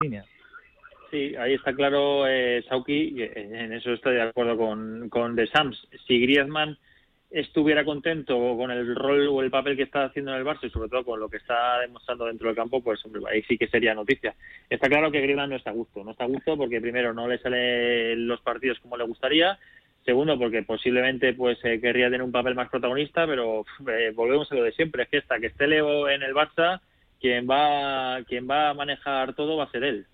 líneas. Sí, ahí está claro, Sauki, en eso estoy de acuerdo con The Sams. Si Griezmann estuviera contento con el rol o el papel que está haciendo en el Barça y sobre todo con lo que está demostrando dentro del campo, pues hombre, ahí sí que sería noticia. Está claro que Griezmann no está a gusto porque primero no le salen los partidos como le gustaría, segundo porque posiblemente pues querría tener un papel más protagonista, pero volvemos a lo de siempre, es que hasta que esté Leo en el Barça, quien va a manejar todo va a ser él.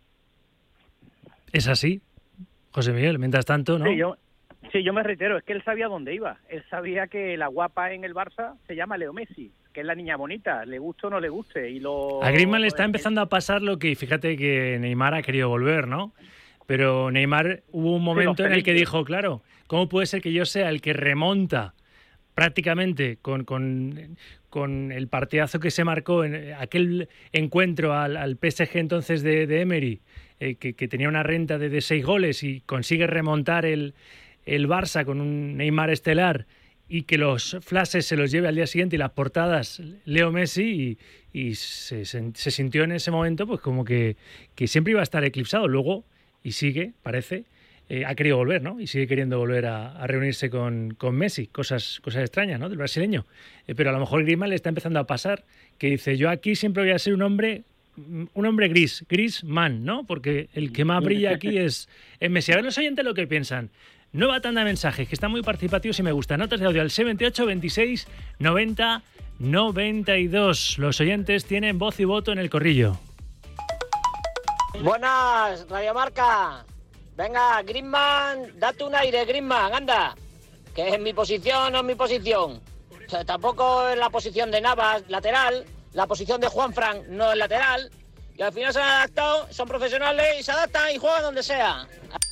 Es así, José Miguel, mientras tanto, ¿no? Sí, yo me reitero, es que él sabía dónde iba. Él sabía que la guapa en el Barça se llama Leo Messi, que es la niña bonita, le guste o no le guste. A Griezmann le está empezando a pasar lo que, fíjate que Neymar ha querido volver, ¿no? Pero Neymar hubo un momento en el que dijo, claro, ¿cómo puede ser que yo sea el que remonta prácticamente con el partidazo que se marcó en aquel encuentro al PSG entonces de Emery, que tenía una renta de 6 goles y consigue remontar el Barça con un Neymar estelar y que los flashes se los lleve al día siguiente y las portadas Leo Messi y se sintió en ese momento pues como que siempre iba a estar eclipsado. Luego, y sigue, parece, ha querido volver, ¿no? Y sigue queriendo volver a reunirse con Messi. Cosas extrañas, ¿no? Del brasileño. Pero a lo mejor Griezmann le está empezando a pasar que dice, yo aquí siempre voy a ser un hombre Griezmann, ¿no? Porque el que más brilla aquí es Messi. A ver los oyentes lo que piensan. Nueva tanda de mensajes, que están muy participativos y me gusta. Notas de audio al 78 26 90 92. Los oyentes tienen voz y voto en el corrillo. Buenas, Radio Marca. Venga, Griezmann, date un aire, Griezmann, anda. Que es mi posición, no es mi posición. O sea, tampoco es la posición de Navas, lateral. La posición de Juanfran no es lateral. Y al final se han adaptado, son profesionales y se adaptan y juegan donde sea.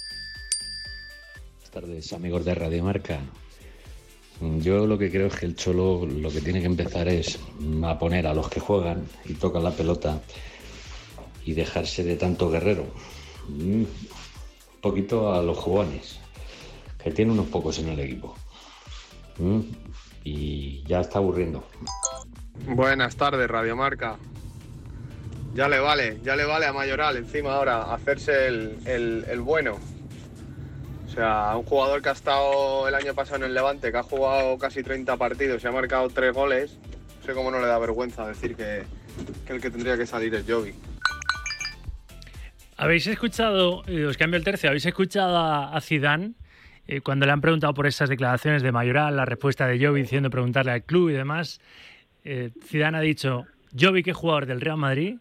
Buenas tardes, amigos de Radio Marca. Yo lo que creo es que el Cholo lo que tiene que empezar es a poner a los que juegan y tocan la pelota y dejarse de tanto guerrero. Un poquito a los jugones, que tiene unos pocos en el equipo. Y ya está aburriendo. Buenas tardes, Radio Marca. Ya le vale a Mayoral encima ahora hacerse el bueno. O sea, un jugador que ha estado el año pasado en el Levante, que ha jugado casi 30 partidos y ha marcado 3 goles, no sé cómo no le da vergüenza decir que el que tendría que salir es Jovic. ¿Habéis escuchado, os cambio el tercio, habéis escuchado a Zidane cuando le han preguntado por esas declaraciones de Mayoral, la respuesta de Jovic diciendo preguntarle al club y demás? Zidane ha dicho, Jovic es jugador del Real Madrid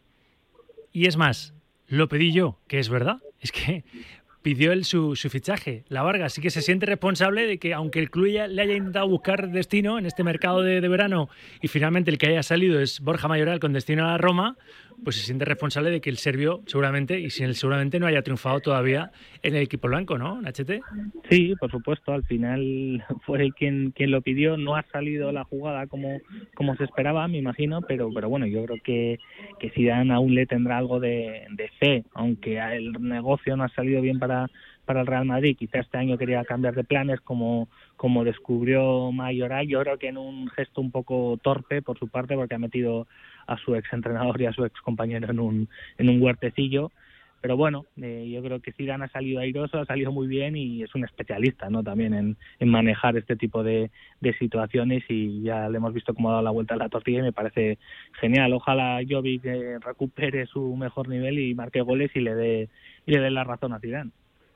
y es más, lo pedí yo, que es verdad, es que pidió él su fichaje, la Vargas, sí que se siente responsable de que aunque el club le haya intentado buscar destino en este mercado de verano y finalmente el que haya salido es Borja Mayoral con destino a la Roma, pues se siente responsable de que el serbio seguramente, y sin él seguramente no haya triunfado todavía en el equipo blanco, ¿no, Nachete? Sí, por supuesto, al final fue él quien lo pidió, no ha salido la jugada como se esperaba, me imagino, pero bueno, yo creo que Zidane aún le tendrá algo de fe, aunque el negocio no ha salido bien para el Real Madrid, quizá este año quería cambiar de planes como descubrió Mayoral, yo creo que en un gesto un poco torpe por su parte, porque ha metido a su exentrenador y a su excompañero en un huertecillo, pero bueno, yo creo que Zidane ha salido airoso, ha salido muy bien y es un especialista, ¿no? También en manejar este tipo de situaciones, y ya le hemos visto cómo ha dado la vuelta a la tortilla y me parece genial. Ojalá Jovic recupere su mejor nivel y marque goles y le dé la razón a Zidane.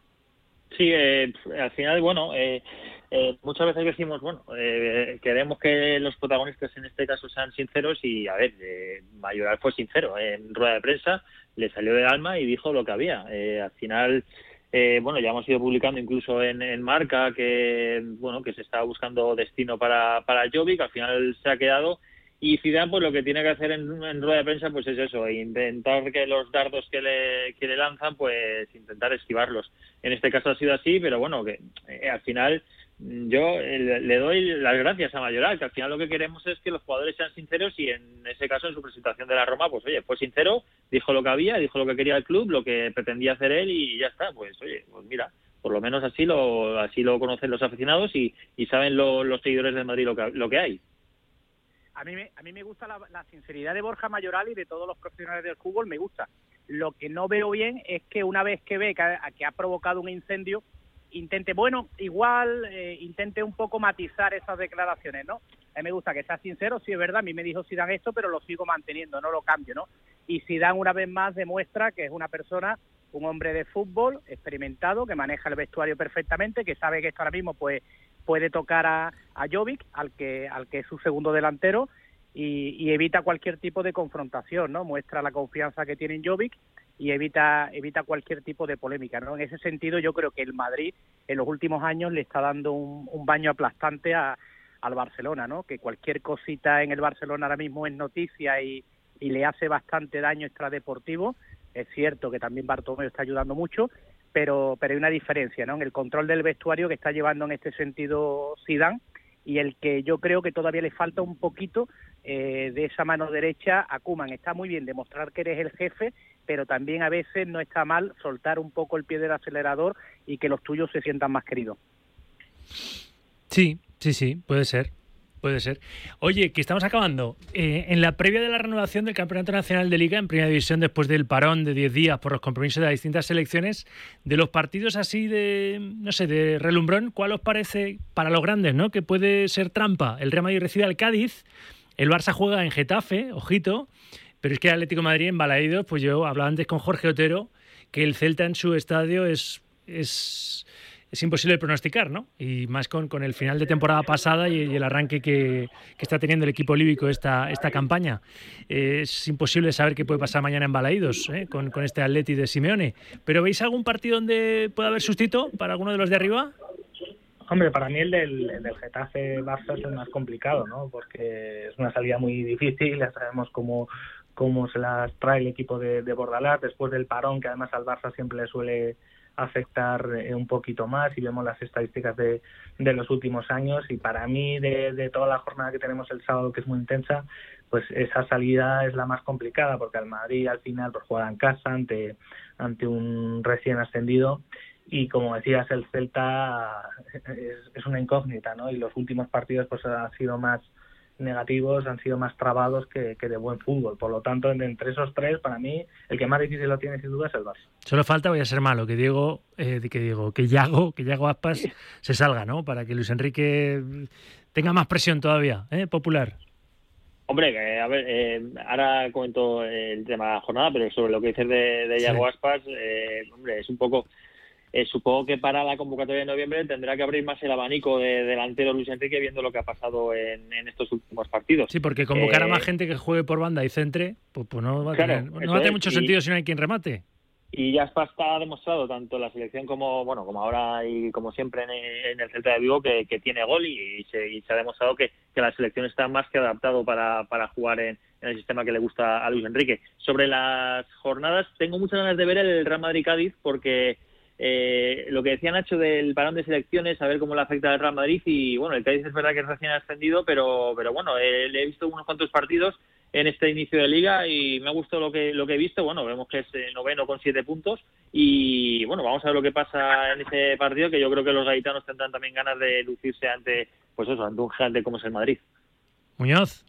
Sí, al final, bueno, muchas veces decimos, bueno, queremos que los protagonistas en este caso sean sinceros y, a ver, Mayoral fue sincero en rueda de prensa, le salió del alma y dijo lo que había. Al final, bueno, ya hemos ido publicando incluso en Marca que, bueno, que se estaba buscando destino para Jovic, al final se ha quedado. Y Zidane, pues lo que tiene que hacer en rueda de prensa, pues es eso, intentar que los dardos que le lanzan, pues intentar esquivarlos. En este caso ha sido así, pero bueno, que al final yo le doy las gracias a Mayoral, que al final lo que queremos es que los jugadores sean sinceros y en ese caso, en su presentación de la Roma, pues oye, fue sincero, dijo lo que había, dijo lo que quería el club, lo que pretendía hacer él y ya está, pues oye, pues mira, por lo menos así lo conocen los aficionados y saben los seguidores del Madrid lo que hay. A mí me gusta la sinceridad de Borja Mayoral y de todos los profesionales del fútbol, me gusta. Lo que no veo bien es que una vez que ve que ha provocado un incendio, intente un poco matizar esas declaraciones, ¿no? A mí me gusta que sea sincero, sí es verdad, a mí me dijo Zidane esto, pero lo sigo manteniendo, no lo cambio, ¿no? Y Zidane una vez más demuestra que es una persona, un hombre de fútbol experimentado, que maneja el vestuario perfectamente, que sabe que esto ahora mismo pues puede tocar a Jovic, al que es su segundo delantero, y evita cualquier tipo de confrontación, ¿no? Muestra la confianza que tiene en Jovic y evita cualquier tipo de polémica, ¿no? En ese sentido yo creo que el Madrid en los últimos años le está dando un baño aplastante al Barcelona, ¿no? Que cualquier cosita en el Barcelona ahora mismo es noticia y le hace bastante daño extradeportivo. Es cierto que también Bartomeu está ayudando mucho, pero hay una diferencia, ¿no? En el control del vestuario que está llevando en este sentido Zidane, y el que yo creo que todavía le falta un poquito de esa mano derecha a Koeman. Está muy bien demostrar que eres el jefe, pero también a veces no está mal soltar un poco el pie del acelerador y que los tuyos se sientan más queridos. Sí, puede ser. Oye, que estamos acabando. En la previa de la renovación del Campeonato Nacional de Liga en Primera División, después del parón de 10 días por los compromisos de las distintas selecciones, de los partidos así de relumbrón, ¿cuál os parece para los grandes, ¿no? Que puede ser trampa? El Real Madrid recibe al Cádiz, el Barça juega en Getafe, ojito, pero es que el Atlético de Madrid en Balaídos, pues yo hablaba antes con Jorge Otero, que el Celta en su estadio es imposible de pronosticar, ¿no? Y más con el final de temporada pasada y el arranque que está teniendo el equipo líbico esta campaña. Es imposible saber qué puede pasar mañana en Balaídos, con este Atleti de Simeone. ¿Pero veis algún partido donde pueda haber sustito para alguno de los de arriba? Hombre, para mí el del Getafe-Barça es el más complicado, ¿no? Porque es una salida muy difícil, ya sabemos cómo se las trae el equipo de Bordalás después del parón, que además al Barça siempre le suele afectar un poquito más, y vemos las estadísticas de los últimos años, y para mí de toda la jornada que tenemos el sábado, que es muy intensa, pues esa salida es la más complicada, porque al Madrid al final pues juega en casa ante un recién ascendido, y como decías, el Celta es una incógnita, ¿no? Y los últimos partidos pues han sido más negativos, han sido más trabados que de buen fútbol. Por lo tanto, entre esos tres, para mí, el que más difícil lo tiene sin duda es el Barça. Solo falta, voy a ser malo, que Yago Aspas se salga, ¿no? Para que Luis Enrique tenga más presión todavía, popular. Hombre, a ver, ahora comento el tema de la jornada, pero sobre lo que dices de Yago Aspas, hombre, es un poco... supongo que para la convocatoria de noviembre tendrá que abrir más el abanico de delantero Luis Enrique, viendo lo que ha pasado en estos últimos partidos. Sí, porque convocar a más gente que juegue por banda y centre, pues no va a tener mucho sentido si no hay quien remate. Y ya está demostrado, tanto en la selección como ahora y como siempre en el Celta de Vigo, que tiene gol, y se ha demostrado que la selección está más que adaptado para jugar en el sistema que le gusta a Luis Enrique. Sobre las jornadas, tengo muchas ganas de ver el Real Madrid-Cádiz, porque... lo que decía Nacho del parón de selecciones, a ver cómo le afecta al Real Madrid, y bueno, el Cádiz es verdad que es recién ascendido, pero bueno, le he visto unos cuantos partidos en este inicio de liga y me ha gustado lo que he visto. Bueno, vemos que es noveno con 7 puntos, y bueno, vamos a ver lo que pasa en ese partido, que yo creo que los gaditanos tendrán también ganas de lucirse ante un gigante como es el Madrid. Muñoz.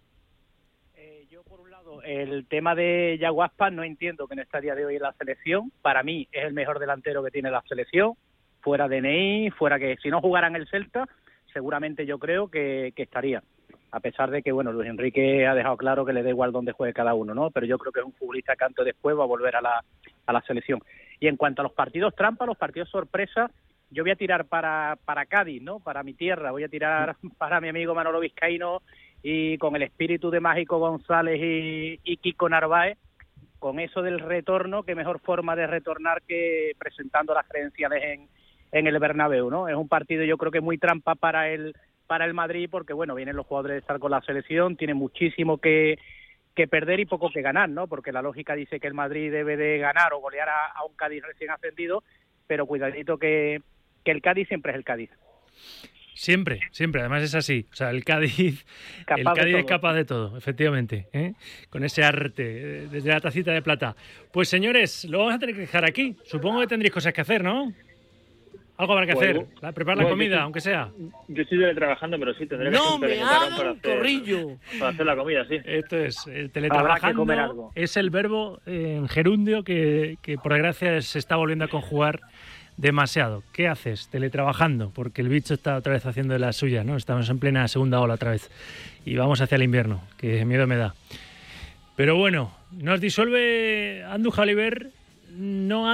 El tema de Yago Aspas, no entiendo que no esté a día de hoy en la selección. Para mí es el mejor delantero que tiene la selección, fuera de Ney, fuera que si no jugara en el Celta, seguramente yo creo que estaría. A pesar de que, bueno, Luis Enrique ha dejado claro que le da igual dónde juegue cada uno, ¿no? Pero yo creo que es un futbolista que antes después va a volver a la selección. Y en cuanto a los partidos trampa, los partidos sorpresa, yo voy a tirar para Cádiz, ¿no? Para mi tierra, voy a tirar para mi amigo Manolo Vizcaíno, y con el espíritu de Mágico González y Kiko Narváez, con eso del retorno, qué mejor forma de retornar que presentando las credenciales en el Bernabéu, ¿no? Es un partido, yo creo que muy trampa para el Madrid, porque bueno, vienen los jugadores de estar con la selección, tiene muchísimo que perder y poco que ganar, ¿no? Porque la lógica dice que el Madrid debe de ganar o golear a un Cádiz recién ascendido, pero cuidadito que el Cádiz siempre es el Cádiz. Siempre, además es así. O sea, el Cádiz es capaz de todo, efectivamente, con ese arte, desde la tacita de plata. Pues señores, lo vamos a tener que dejar aquí. Supongo que tendréis cosas que hacer, ¿no? Algo habrá que hacer. Preparar la comida, aunque sea. Yo estoy teletrabajando, pero sí tendré que ¡No me hagan corrillo! Para hacer la comida, sí. Esto es, teletrabajando es el verbo en gerundio que por desgracia se está volviendo a conjugar demasiado. ¿Qué haces? Teletrabajando, porque el bicho está otra vez haciendo de la suya, ¿no? Estamos en plena segunda ola otra vez y vamos hacia el invierno, que miedo me da. Pero bueno, nos disuelve Andújar Oliver. No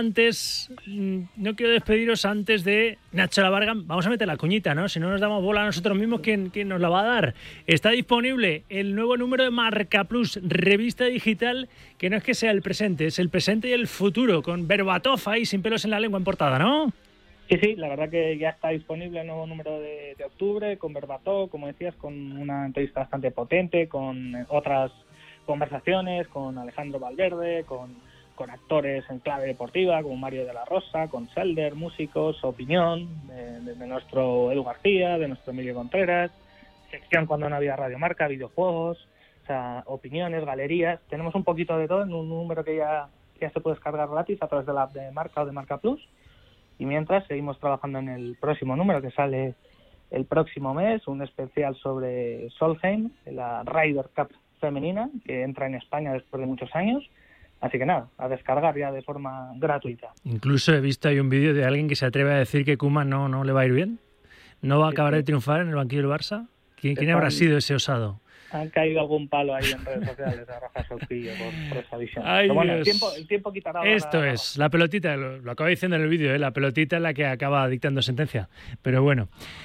quiero despediros antes de Nacho Lavarga. Vamos a meter la cuñita, ¿no? Si no nos damos bola a nosotros mismos, ¿quién nos la va a dar? Está disponible el nuevo número de Marca Plus, revista digital, que no es que sea el presente, es el presente y el futuro, con Berbatov ahí sin pelos en la lengua en portada, ¿no? Sí, la verdad que ya está disponible el nuevo número de octubre, con Berbatov, como decías, con una entrevista bastante potente, con otras conversaciones, con Alejandro Valverde, con actores en clave deportiva como Mario de la Rosa, con Selder, músicos, opinión de nuestro Edu García, de nuestro Emilio Contreras, sección cuando no había Radio Marca, videojuegos, o sea, opiniones, galerías. Tenemos un poquito de todo en un número que ya se puede descargar gratis a través de la app de Marca o de Marca Plus. Y mientras seguimos trabajando en el próximo número que sale el próximo mes, un especial sobre Solheim, la Ryder Cup femenina, que entra en España después de muchos años. Así que nada, a descargar ya de forma gratuita. Incluso he visto ahí un vídeo de alguien que se atreve a decir que Koeman no le va a ir bien. ¿No va a acabar de triunfar en el banquillo del Barça? ¿Quién habrá sido ese osado? Han caído algún palo ahí en redes sociales a Rafa Solquillo por esa visión. Ay, pero bueno, Dios. el tiempo quitará. Esto es, la pelotita, lo acaba diciendo en el vídeo, la pelotita es la que acaba dictando sentencia. Pero bueno,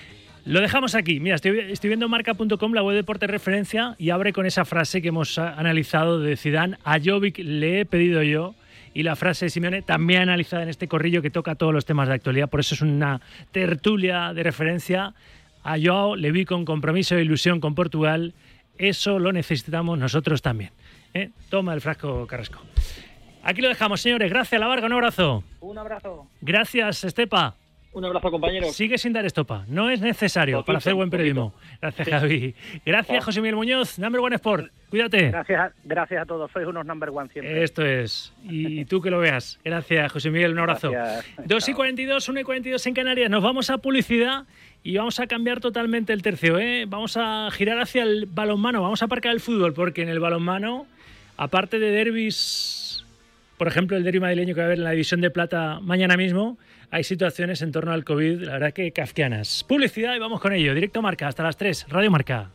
lo dejamos aquí. Mira, estoy viendo marca.com, la web de deporte referencia, y abre con esa frase que hemos analizado de Zidane. A Jovic le he pedido yo, y la frase de Simeone también analizada en este corrillo que toca todos los temas de actualidad. Por eso es una tertulia de referencia. A Joao le vi con compromiso e ilusión con Portugal. Eso lo necesitamos nosotros también. Toma el frasco, Carrasco. Aquí lo dejamos, señores. Gracias, Lavarga. Un abrazo. Un abrazo. Gracias, Estepa. Un abrazo, compañero. Sigue sin dar estopa. No es necesario para hacer buen periodismo. Gracias, Javi. Gracias, José Miguel Muñoz. Number One Sport. Cuídate. Gracias a todos. Sois unos number one siempre. Esto es. Y tú que lo veas. Gracias, José Miguel. Un abrazo. Gracias. 2:42, 1:42 en Canarias. Nos vamos a publicidad y vamos a cambiar totalmente el tercio. Vamos a girar hacia el balonmano. Vamos a aparcar el fútbol porque en el balonmano, aparte de derbis, por ejemplo, el derbi madrileño que va a haber en la división de plata mañana mismo, hay situaciones en torno al COVID, la verdad que kafkianas. Publicidad y vamos con ello. Directo Marca, hasta las 3. Radio Marca.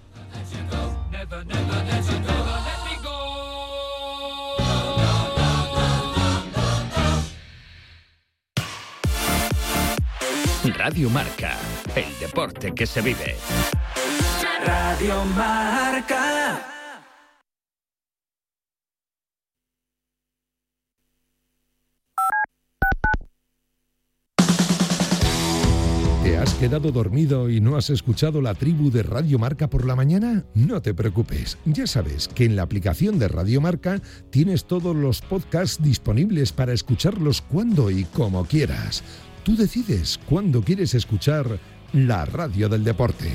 Radio Marca, el deporte que se vive. Radio Marca. ¿Te has quedado dormido y no has escuchado la tribu de Radio Marca por la mañana? No te preocupes, ya sabes que en la aplicación de Radio Marca tienes todos los podcasts disponibles para escucharlos cuando y como quieras. Tú decides cuándo quieres escuchar la radio del deporte.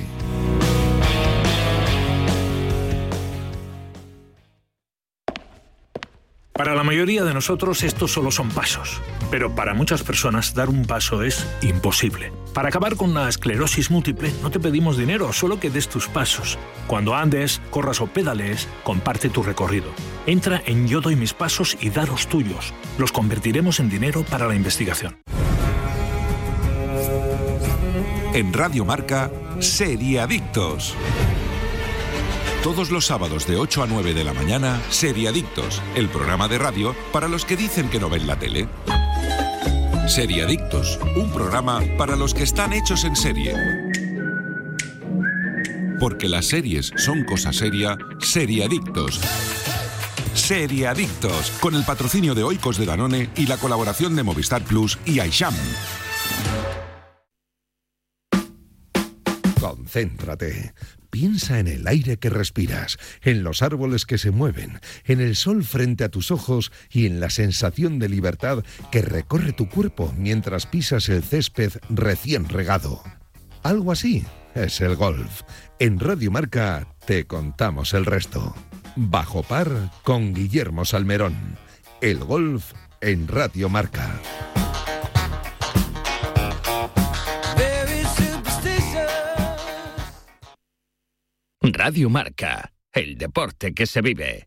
Para la mayoría de nosotros estos solo son pasos, pero para muchas personas dar un paso es imposible. Para acabar con la esclerosis múltiple no te pedimos dinero, solo que des tus pasos. Cuando andes, corras o pedalees, comparte tu recorrido. Entra en Yo doy mis pasos y da los tuyos. Los convertiremos en dinero para la investigación. En Radio Marca, Seriadictos. Todos los sábados de 8 a 9 de la mañana, Seriadictos, el programa de radio para los que dicen que no ven la tele. Seriadictos, un programa para los que están hechos en serie. Porque las series son cosa seria, Seriadictos. Seriadictos, con el patrocinio de Oikos de Danone y la colaboración de Movistar Plus y Aisham. Concéntrate. Piensa en el aire que respiras, en los árboles que se mueven, en el sol frente a tus ojos y en la sensación de libertad que recorre tu cuerpo mientras pisas el césped recién regado. Algo así es el golf. En Radio Marca te contamos el resto. Bajo par con Guillermo Salmerón. El golf en Radio Marca. Radio Marca, el deporte que se vive.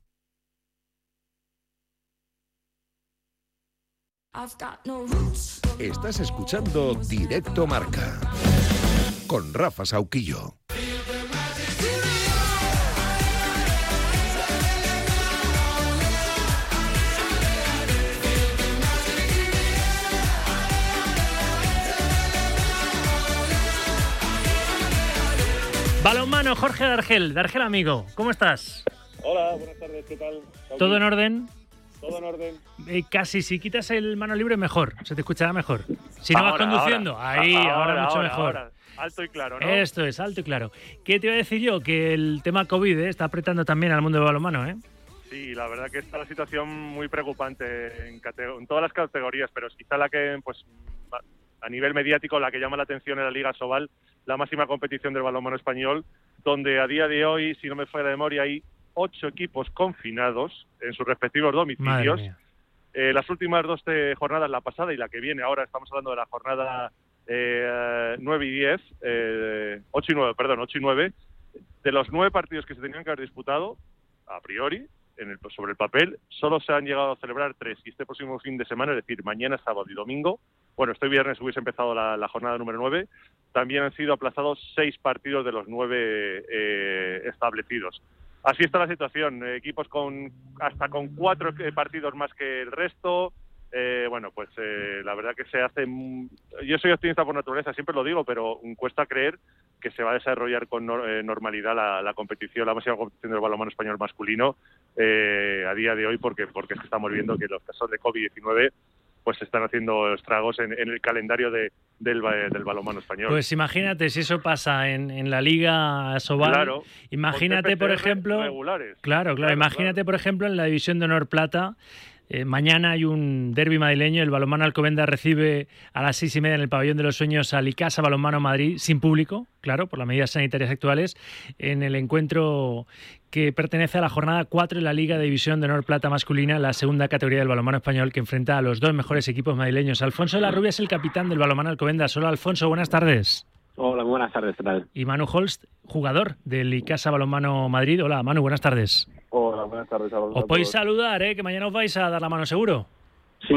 Estás escuchando Directo Marca con Rafa Sauquillo. Balonmano, Jorge Dargel amigo, ¿cómo estás? Hola, buenas tardes, ¿qué tal? ¿Todo en orden? Todo en orden. Casi, si quitas el mano libre mejor, se te escuchará mejor. Si no vas conduciendo, ahora mucho mejor. Ahora. Alto y claro, ¿no? Esto es, alto y claro. ¿Qué te iba a decir yo? Que el tema COVID está apretando también al mundo del balonmano, ¿eh? Sí, la verdad que está la situación muy preocupante en todas las categorías, pero quizá la que, pues, a nivel mediático, la que llama la atención es la Liga Sobal, la máxima competición del balonmano español, donde a día de hoy, si no me falla la memoria, hay 8 equipos confinados en sus respectivos domicilios. Las últimas 2 jornadas, la pasada y la que viene, ahora estamos hablando de la jornada 9 y 10, 8 y 9, de los 9 partidos que se tenían que haber disputado, a priori, sobre el papel, solo se han llegado a celebrar 3, y este próximo fin de semana, es decir, mañana, sábado y domingo, bueno, este viernes hubiese empezado la jornada número 9, también han sido aplazados 6 partidos de los 9 establecidos. Así está la situación, equipos hasta con 4 partidos más que el resto. La verdad que se hace... Yo soy optimista por naturaleza, siempre lo digo, pero cuesta creer que se va a desarrollar con normalidad la competición, la máxima competición del balonmano español masculino a día de hoy, porque es que estamos viendo que los casos de COVID-19 pues se están haciendo estragos en el calendario del balonmano español. Pues imagínate si eso pasa en la Liga Sobal. Claro, imagínate, por ejemplo... regulares. Claro, imagínate, por ejemplo, en la División de Honor Plata. Mañana hay un derbi madrileño, el Balonmano Alcobendas recibe a las 6:30 en el Pabellón de los Sueños al Icasa Balonmano Madrid, sin público, claro, por las medidas sanitarias actuales, en el encuentro que pertenece a la jornada 4 de la Liga de División de Honor Plata masculina, la segunda categoría del balonmano español, que enfrenta a los 2 mejores equipos madrileños. Alfonso de la Rubia es el capitán del Balonmano Alcobendas. Hola, Alfonso, buenas tardes. Hola, buenas tardes, ¿qué tal? Y Manu Holst, jugador del Icasa Balonmano Madrid. Hola, Manu, buenas tardes. Hola, buenas tardes a vosotros. Os podéis saludar, que mañana os vais a dar la mano seguro. Sí,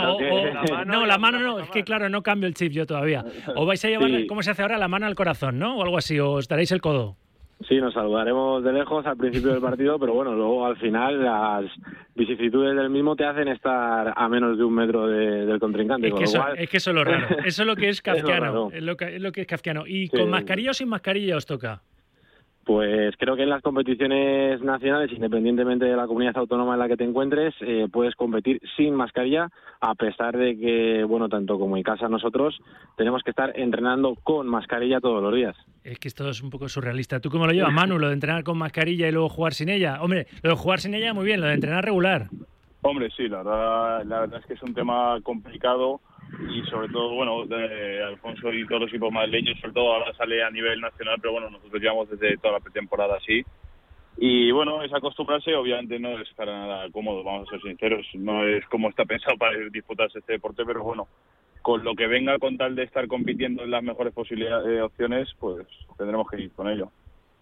la mano no, es que claro, no cambio el chip yo todavía. Os vais a llevar, ¿cómo se hace ahora? La mano al corazón, ¿no? O algo así, os daréis el codo. Sí, nos saludaremos de lejos al principio del partido, pero bueno, luego al final las vicisitudes del mismo te hacen estar a menos de 1 metro del contrincante. Es que eso es lo raro, eso es lo que es kafkiano, es lo que es kafkiano. ¿Y con mascarilla o sin mascarilla os toca? Pues creo que en las competiciones nacionales, independientemente de la comunidad autónoma en la que te encuentres, puedes competir sin mascarilla, a pesar de que, bueno, tanto como en casa nosotros, tenemos que estar entrenando con mascarilla todos los días. Es que esto es un poco surrealista. ¿Tú cómo lo llevas, Manu, lo de entrenar con mascarilla y luego jugar sin ella? Hombre, lo de jugar sin ella muy bien, lo de entrenar regular. Hombre, sí, la verdad es que es un tema complicado. Y sobre todo, bueno, Alfonso y todos los equipos madrileños, sobre todo ahora sale a nivel nacional, pero bueno, nosotros llevamos desde toda la pretemporada así. Y bueno, es acostumbrarse, obviamente no es para nada cómodo, vamos a ser sinceros, no es como está pensado para disputarse este deporte, pero bueno, con lo que venga con tal de estar compitiendo en las mejores posibilidades, opciones, pues tendremos que ir con ello.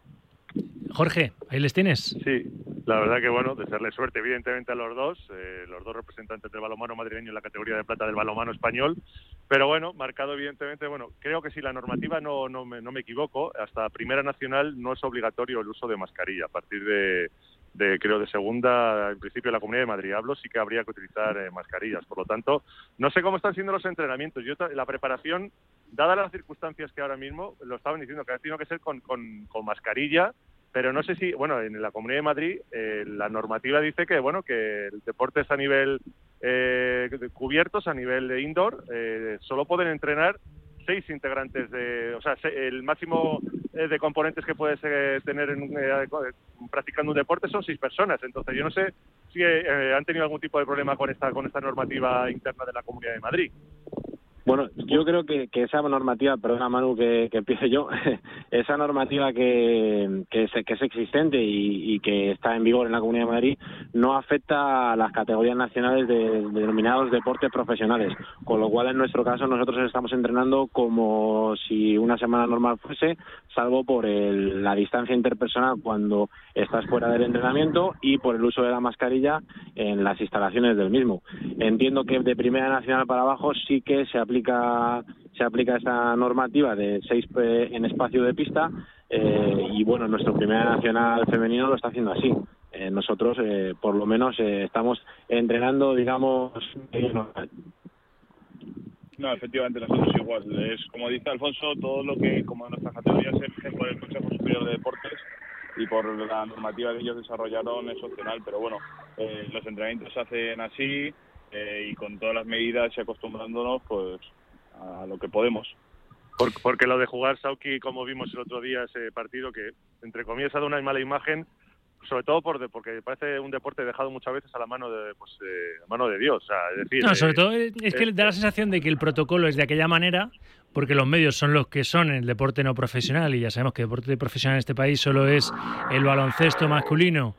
Jorge, ahí les tienes. Sí, la verdad que bueno, desearle suerte evidentemente a los dos representantes del balonmano madrileño en la categoría de plata del balonmano español, pero bueno, marcado evidentemente, bueno, creo que si la normativa no me equivoco, hasta Primera Nacional no es obligatorio el uso de mascarilla, a partir de segunda, en principio la Comunidad de Madrid hablo, sí que habría que utilizar mascarillas, por lo tanto, no sé cómo están siendo los entrenamientos, la preparación, dadas las circunstancias que ahora mismo, lo estaban diciendo, que ha tenido que ser con mascarilla, pero no sé si, bueno, en la Comunidad de Madrid la normativa dice que, bueno, que el deporte es a nivel cubiertos, a nivel de indoor, solo pueden entrenar 6 integrantes el máximo de componentes que puedes tener practicando un deporte son 6 personas. Entonces yo no sé si han tenido algún tipo de problema con esta normativa interna de la Comunidad de Madrid. Bueno, yo creo que esa normativa, perdona Manu que empiece yo, esa normativa que es existente y que está en vigor en la Comunidad de Madrid no afecta a las categorías nacionales de denominados deportes profesionales, con lo cual en nuestro caso nosotros estamos entrenando como si una semana normal fuese, salvo por la distancia interpersonal cuando estás fuera del entrenamiento y por el uso de la mascarilla en las instalaciones del mismo. Entiendo que de Primera Nacional para abajo sí que se aplica esa normativa de 6 en espacio de pista y bueno, nuestro Primera Nacional femenino lo está haciendo así. Nosotros por lo menos estamos entrenando, digamos. No, efectivamente, nosotros igual. Es como dice Alfonso, todo lo que como nuestras categorías se rigen por el Consejo Superior de Deportes y por la normativa que ellos desarrollaron es opcional, pero bueno, los entrenamientos se hacen así y con todas las medidas y acostumbrándonos pues a lo que podemos. Porque lo de jugar, Sauki, como vimos el otro día, ese partido que, entre comillas, ha dado una mala imagen, sobre todo porque parece un deporte dejado muchas veces a la mano de Dios. O sea, es decir, no, sobre todo es que da la sensación de que el protocolo es de aquella manera porque los medios son los que son en el deporte no profesional y ya sabemos que el deporte profesional en este país solo es el baloncesto masculino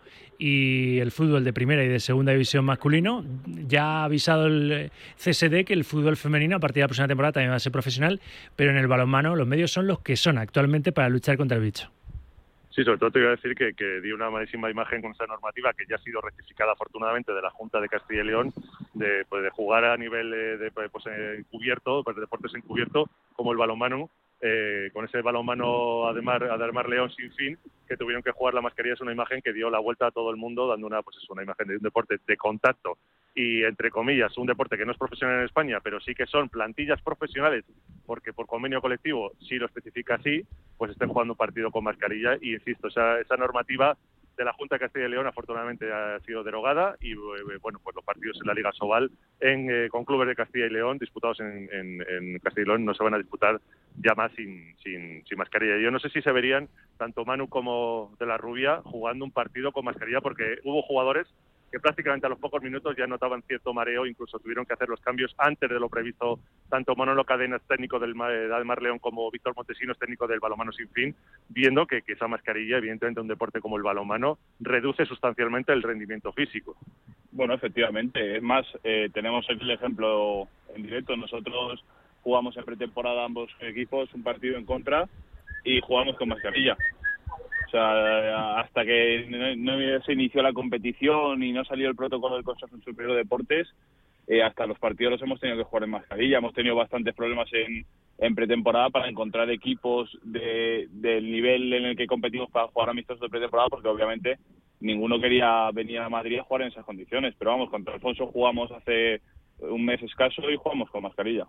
y el fútbol de primera y de segunda división masculino. Ya ha avisado el CSD que el fútbol femenino a partir de la próxima temporada también va a ser profesional, pero en el balonmano los medios son los que son actualmente para luchar contra el bicho. Sí, sobre todo te iba a decir que dio una malísima imagen con esa normativa que ya ha sido rectificada afortunadamente de la Junta de Castilla y León de jugar a nivel de encubierto, de deportes encubierto como el balonmano, con ese balonmano Ademar León sin fin, que tuvieron que jugar la mascarilla. Es una imagen que dio la vuelta a todo el mundo, dando una imagen de un deporte de contacto y, entre comillas, un deporte que no es profesional en España, pero sí que son plantillas profesionales, porque por convenio colectivo sí lo especifica así, pues estén jugando un partido con mascarilla. Y insisto, esa normativa de la Junta de Castilla y León afortunadamente ha sido derogada y bueno, pues los partidos en la Liga Sobal con clubes de Castilla y León disputados en Castilla y León no se van a disputar ya más sin mascarilla. Yo no sé si se verían tanto Manu como De la Rubia jugando un partido con mascarilla, porque hubo jugadores que prácticamente a los pocos minutos ya notaban cierto mareo, incluso tuvieron que hacer los cambios antes de lo previsto. Tanto Manolo Cadenas, técnico del Ademar León, como Víctor Montesinos, técnico del balonmano sin fin, viendo que esa mascarilla, evidentemente un deporte como el balonmano, reduce sustancialmente el rendimiento físico. Bueno, efectivamente. Es más, tenemos el ejemplo en directo. Nosotros jugamos en pretemporada ambos equipos un partido en contra y jugamos con mascarilla. O sea, hasta que no se inició la competición y no salió el protocolo del Consejo Superior de Deportes, hasta los partidos los hemos tenido que jugar en mascarilla. Hemos tenido bastantes problemas en pretemporada para encontrar equipos del nivel en el que competimos para jugar amistosos de pretemporada, porque obviamente ninguno quería venir a Madrid a jugar en esas condiciones. Pero vamos, contra Alfonso jugamos hace un mes escaso y jugamos con mascarilla.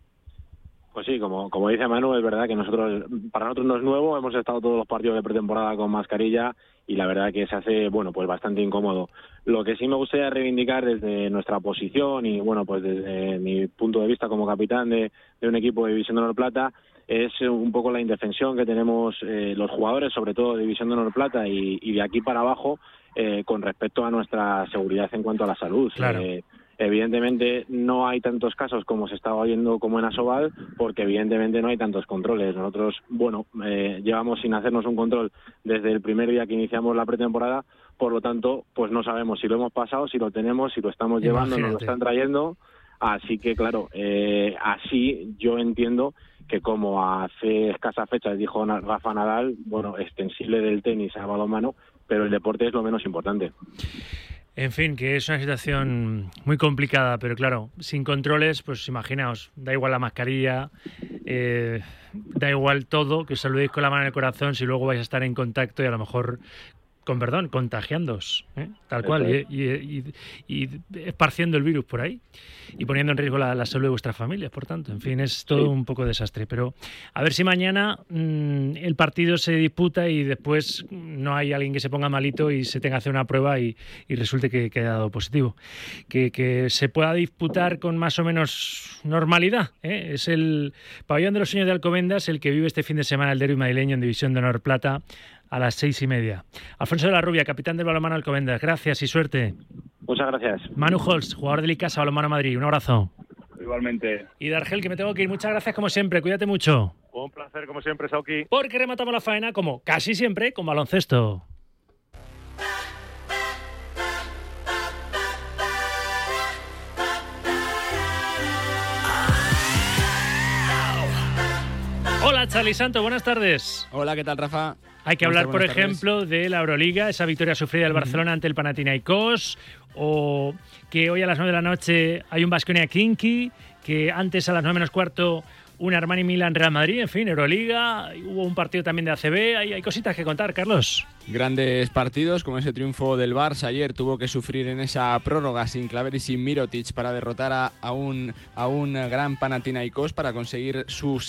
Pues sí, como dice Manu, es verdad que para nosotros no es nuevo, hemos estado todos los partidos de pretemporada con mascarilla y la verdad que se hace, bueno, pues bastante incómodo. Lo que sí me gustaría reivindicar desde nuestra posición y, bueno, pues desde mi punto de vista como capitán de un equipo de División de Honor Plata, es un poco la indefensión que tenemos los jugadores, sobre todo de División de Honor Plata y de aquí para abajo, con respecto a nuestra seguridad en cuanto a la salud. Claro. Evidentemente no hay tantos casos como se estaba oyendo como en Asobal, porque evidentemente no hay tantos controles. Nosotros, bueno, llevamos sin hacernos un control desde el primer día que iniciamos la pretemporada, por lo tanto, pues no sabemos si lo hemos pasado, si lo tenemos, si lo estamos llevando, nos lo están trayendo. Así que, claro, así yo entiendo que como hace escasas fechas dijo Rafa Nadal, bueno, extensible del tenis a balonmano, pero el deporte es lo menos importante. En fin, que es una situación muy complicada, pero claro, sin controles, pues imaginaos, da igual la mascarilla, da igual todo, que os saludéis con la mano en el corazón si luego vais a estar en contacto y a lo mejor, contagiándoos, tal cual, y esparciendo el virus por ahí y poniendo en riesgo la salud de vuestras familias, por tanto. En fin, es todo un poco desastre, pero a ver si mañana el partido se disputa y después no hay alguien que se ponga malito y se tenga que hacer una prueba y resulte que haya dado positivo. Que se pueda disputar con más o menos normalidad, Es el Pabellón de los Sueños de Alcobendas el que vive este fin de semana el derbi madrileño en División de Honor Plata a las 6:30. Alfonso de la Rubia, capitán del balonmano Alcobendas, gracias y suerte. Muchas gracias. Manu Holst, jugador del Icasa Balonmano Madrid, un abrazo. Igualmente. Y Dargel, que me tengo que ir. Muchas gracias como siempre. Cuídate mucho. Un placer como siempre, Sauki. Porque rematamos la faena como casi siempre con baloncesto. Hola, Charly Santos, buenas tardes. Hola, ¿qué tal, Rafa? Hay que hablar, por ejemplo, de la Euroliga, esa victoria sufrida del Barcelona ante el Panathinaikos, o que hoy a las 9 de la noche hay un Baskonia Khimki, que antes a las 9 menos cuarto un Armani Milan Real Madrid, en fin, Euroliga, hubo un partido también de ACB, hay cositas que contar, Carlos. Grandes partidos, como ese triunfo del Barça ayer, tuvo que sufrir en esa prórroga sin Claver y sin Mirotic para derrotar a un gran Panathinaikos para conseguir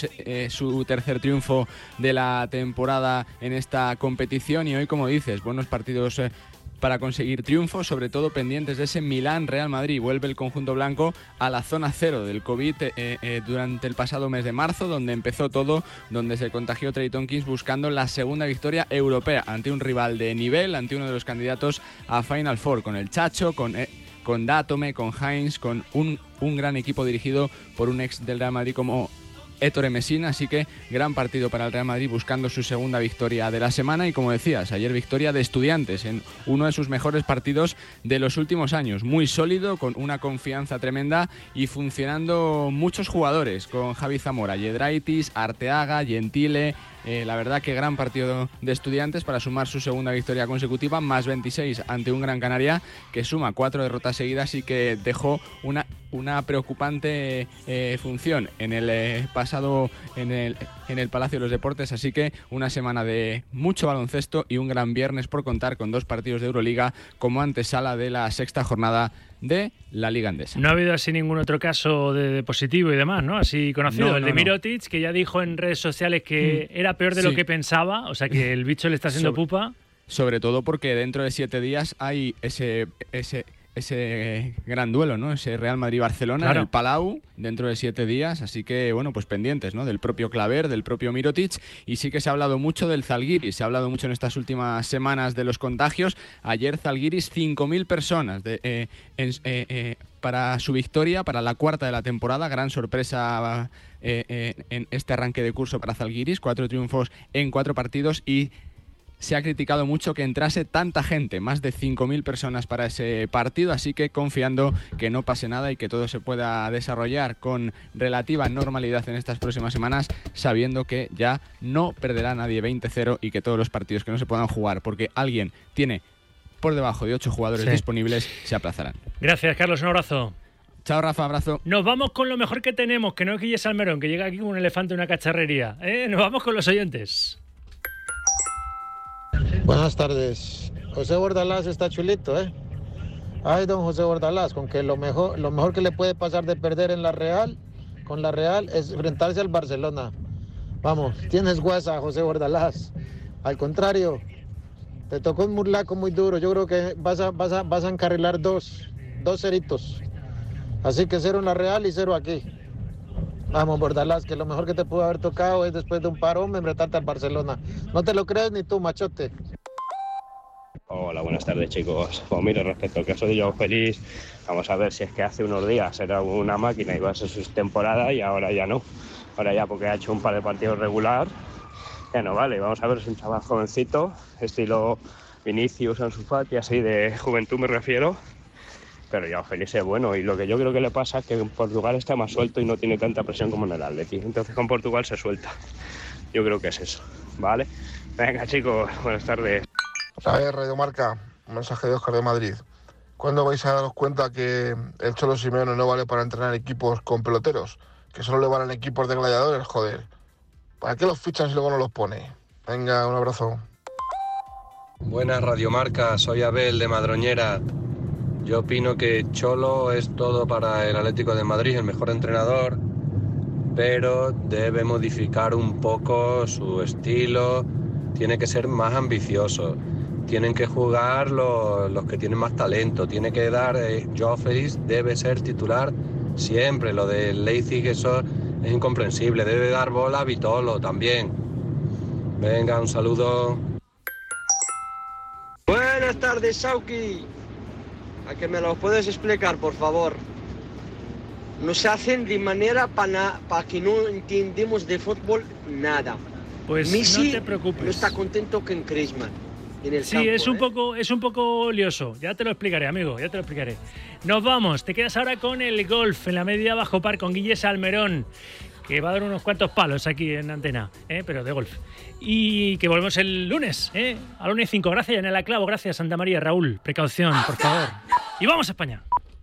su tercer triunfo de la temporada en esta competición. Y hoy, como dices, buenos partidos para conseguir triunfos, sobre todo pendientes de ese Milán-Real Madrid. Vuelve el conjunto blanco a la zona cero del COVID durante el pasado mes de marzo, donde empezó todo, donde se contagió Trey Tompkins buscando la segunda victoria europea ante un rival de nivel, ante uno de los candidatos a Final Four, con el Chacho, con Datome, con Hines, con un gran equipo dirigido por un ex del Real Madrid como Ettore Messina, así que gran partido para el Real Madrid buscando su segunda victoria de la semana y, como decías, ayer victoria de Estudiantes en uno de sus mejores partidos de los últimos años, muy sólido, con una confianza tremenda y funcionando muchos jugadores, con Javi Zamora, Yedraitis, Arteaga, Gentile. La verdad que gran partido de Estudiantes para sumar su segunda victoria consecutiva, más 26 ante un Gran Canaria que suma 4 derrotas seguidas y que dejó una preocupante función en el pasado en el Palacio de los Deportes, así que una semana de mucho baloncesto y un gran viernes por contar con 2 partidos de Euroliga como antesala de la sexta jornada de la Liga Endesa. No ha habido así ningún otro caso de positivo y demás, ¿no? Así conocido, no, el de Mirotic, que ya dijo en redes sociales que era peor de lo que pensaba, o sea que el bicho le está haciendo pupa. Sobre todo porque dentro de 7 días hay ese gran duelo, ¿no? Ese Real Madrid-Barcelona, claro, en el Palau, dentro de 7 días, así que, bueno, pues pendientes, ¿no? Del propio Claver, del propio Mirotic, y sí que se ha hablado mucho del Zalgiris, se ha hablado mucho en estas últimas semanas de los contagios. Ayer Zalgiris, 5.000 personas para su victoria, para la cuarta de la temporada, gran sorpresa en este arranque de curso para Zalgiris, 4 triunfos en 4 partidos y se ha criticado mucho que entrase tanta gente, más de 5.000 personas para ese partido, así que confiando que no pase nada y que todo se pueda desarrollar con relativa normalidad en estas próximas semanas, sabiendo que ya no perderá nadie 20-0 y que todos los partidos que no se puedan jugar porque alguien tiene por debajo de 8 jugadores disponibles se aplazarán. Gracias, Carlos, un abrazo. Chao, Rafa, abrazo. Nos vamos con lo mejor que tenemos, que no es Guille Salmerón, que llega aquí como un elefante en una cacharrería. Nos vamos con los oyentes. Buenas tardes. José Bordalás está chulito, ¿eh? Ay, don José Bordalás, con que lo mejor que le puede pasar de perder en con la Real es enfrentarse al Barcelona. Vamos, tienes guasa, José Bordalás. Al contrario, te tocó un murlaco muy duro. Yo creo que vas a encarrilar dos ceritos. Así que 0 en la Real y 0 aquí. Vamos, Bordalás, que lo mejor que te pudo haber tocado es después de un parón enfrentarte al Barcelona. No te lo crees ni tú, machote. Hola, buenas tardes, chicos. Pues mire, respecto al caso de Joao Félix, vamos a ver si es que hace unos días era una máquina y iba a ser su temporada y ahora ya no. Ahora ya, porque ha hecho un par de partidos regular, ya no vale. Vamos a ver, es un chaval jovencito, estilo Vinicius, Ansu Fati, así de juventud me refiero. Pero Joao Félix es bueno y lo que yo creo que le pasa es que en Portugal está más suelto y no tiene tanta presión como en el Atleti. Entonces con Portugal se suelta. Yo creo que es eso, ¿vale? Venga, chicos, buenas tardes. A ver, Radio Marca, un mensaje de Óscar de Madrid. ¿Cuándo vais a daros cuenta que el Cholo Simeone no vale para entrenar equipos con peloteros? Que solo le valen equipos de gladiadores, joder. ¿Para qué los fichan si luego no los pone? Venga, un abrazo. Buenas, Radio Marca, soy Abel de Madroñera. Yo opino que Cholo es todo para el Atlético de Madrid, el mejor entrenador, pero debe modificar un poco su estilo, tiene que ser más ambicioso, tienen que jugar los que tienen más talento, tiene que dar, Joao Félix debe ser titular siempre, lo de Leipzig eso es incomprensible, debe dar bola a Vitolo también. Venga, un saludo. Buenas tardes, Sauki. ¿A que me lo puedes explicar, por favor? nos hacen de manera para que no entendemos de fútbol nada. Pues Messi no te preocupes. no está contento con Griezmann en el campo. Sí, es un poco lioso. Ya te lo explicaré, amigo, ya te lo explicaré. Nos vamos. Te quedas ahora con el golf en la media bajo par con Guille Salmerón, que va a dar unos cuantos palos aquí en antena, pero de golf. Y que volvemos el lunes, a la 1:05. Gracias, Yanela Clavo. Gracias, Santa María. Raúl, precaución, por favor. Y vamos a España.